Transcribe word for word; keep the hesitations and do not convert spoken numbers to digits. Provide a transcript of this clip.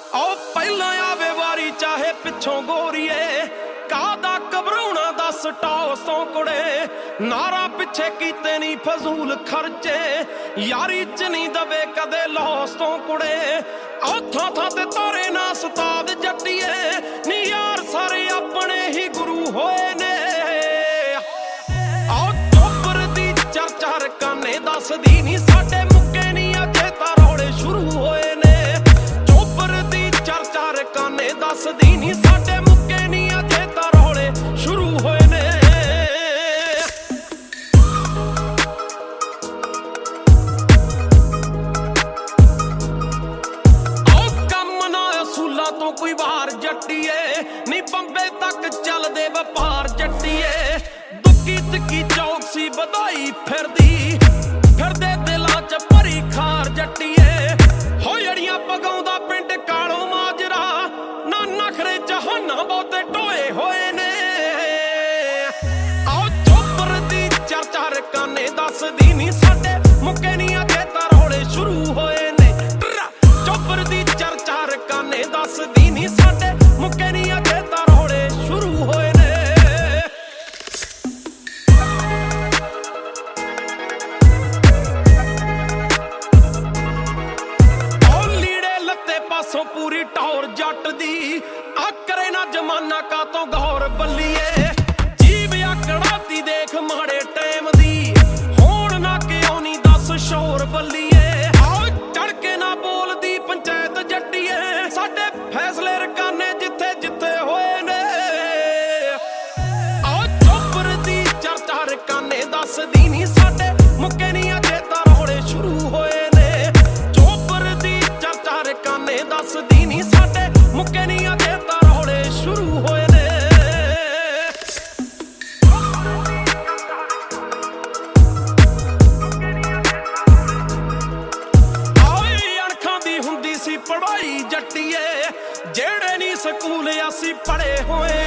ओ पहला आवे वारी चाहे पिछों गोरीए कादा घबराउणा दस टॉसों कुड़े नारा पिछे कीते नी फजूल खर्चे यारी च नहीं दबे कदे लॉस तो कुड़े ओ थां थां ते तारे ना उस्ताद जट्टीए नी यार सारे अपने ही गुरु होए ने ओ चोपर दी चर्चा रकाने दसदी नी साडे मुक्के नी अजे तां रौले शुरू होए ने चोपर दी चर्चा रकाने दसदी नी साडे मुक्के नी अजे तां रौले शुरू होए ने तो कोई बाहर जट्टीए नी बंबे तक चल दे व्यापार जट्टीए दुक्की तिक्की चौकसी बधाई फिरदी फिरदे दिलां च भरी खार जट्टीए हो जड़ियां पगाउंदा पिंड कालो माजरा ना नखरे जहाना बहुते टोए होए ने आओ चोपर दी चर्चा रकाने दसदी नी साडे मुक्के नी अजे तां रौले शुरू होए ने चोपर दी चर्चा रकाने दसदी नी साडे मुक्के नी अजे तां रौले शुरू होए ने ओ लीड़े लत्ते पासों पूरी टौर जट दी आकरे ना जमाना का तो गौर बल्लीए जीव आकड़ाती देख माड़े टाइम दी होण ना कि औनी दस शोर बल्लीए आओ चढ़ के ना बोलदी पंचायत जट्टीए साडे फैसले रकाने जिथे जिथे होए ने आओ चोपर दी चर्चा रकाने दसदी नी साडे मुक्के नी अजे तां रौले शुरू होए ने चोपर दी चर्चा रकाने दसदी नी साडे मुक्के नी अजे तां रौले शुरू होए ने पढ़ाई जट्टीए जेड़े नी स्कूल असी पढ़े होए